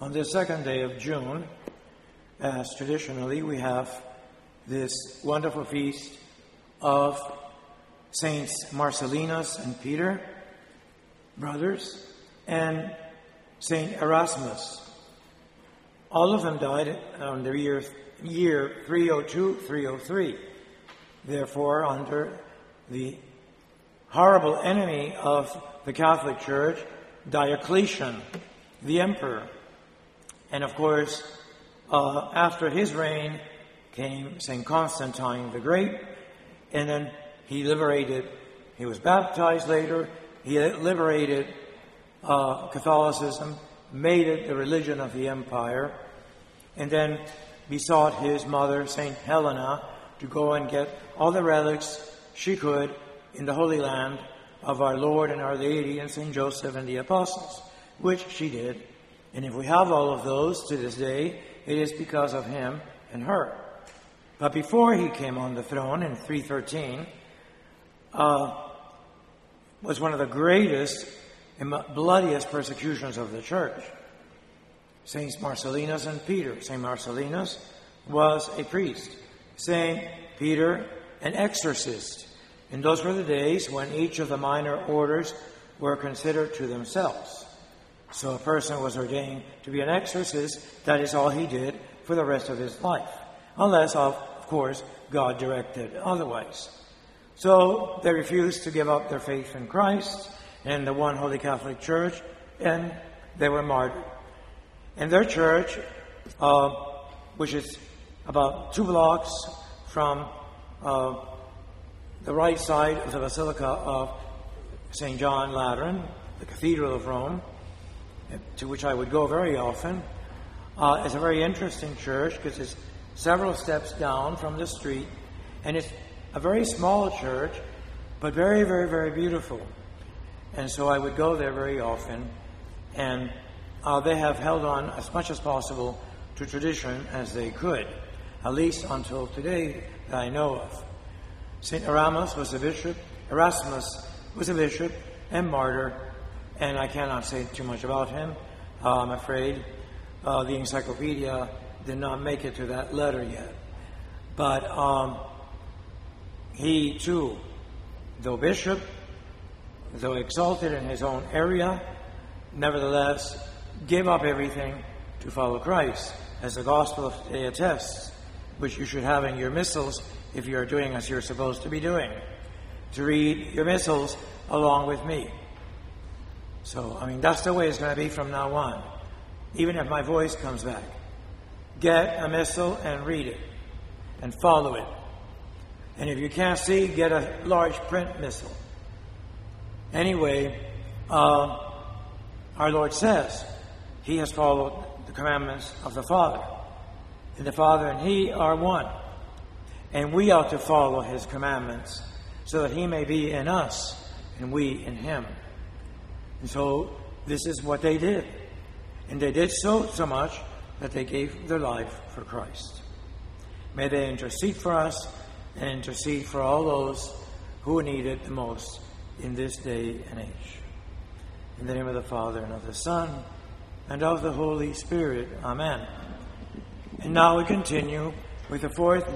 On the second day of June, as traditionally, we have this wonderful feast of Saints Marcellinus and Peter, brothers, and Saint Erasmus. All of them died on the year 302-303. Therefore, under the horrible enemy of the Catholic Church, Diocletian, the emperor. And of course, after his reign came St. Constantine the Great, and then he was baptized later, he liberated Catholicism, made it the religion of the empire, and then besought his mother, St. Helena, to go and get all the relics she could in the Holy Land of our Lord and Our Lady and St. Joseph and the Apostles, which she did. And if we have all of those to this day, it is because of him and her. But before he came on the throne in 313, was one of the greatest and bloodiest persecutions of the Church. Saints Marcellinus and Peter. Saint Marcellinus was a priest. Saint Peter, an exorcist. And those were the days when each of the minor orders were considered to themselves. So a person was ordained to be an exorcist. That is all he did for the rest of his life. Unless, of course, God directed otherwise. So they refused to give up their faith in Christ and the one Holy Catholic Church, and they were martyred. And their church, which is about 2 blocks from the right side of the Basilica of St. John Lateran, the Cathedral of Rome, to which I would go very often, is a very interesting church because it's several steps down from the street, and it's a very small church, but very, very, very beautiful. And so I would go there very often, and they have held on as much as possible to tradition as they could, at least until today that I know of. St. Erasmus was a bishop and martyr, and I cannot say too much about him. I'm afraid the encyclopedia did not make it to that letter yet. But he too, though bishop, though exalted in his own area, nevertheless gave up everything to follow Christ, as the Gospel of today attests, which you should have in your missals if you are doing as you're supposed to be doing, to read your missals along with me. So, that's the way it's going to be from now on, even if my voice comes back. Get a missal and read it, and follow it. And if you can't see, get a large print missal. Anyway, our Lord says he has followed the commandments of the Father. And the Father and he are one. And we ought to follow his commandments so that he may be in us and we in him. And so this is what they did. And they did so much that they gave their life for Christ. May they intercede for us and intercede for all those who need it the most in this day and age. In the name of the Father, and of the Son, and of the Holy Spirit. Amen. And now we continue with the fourth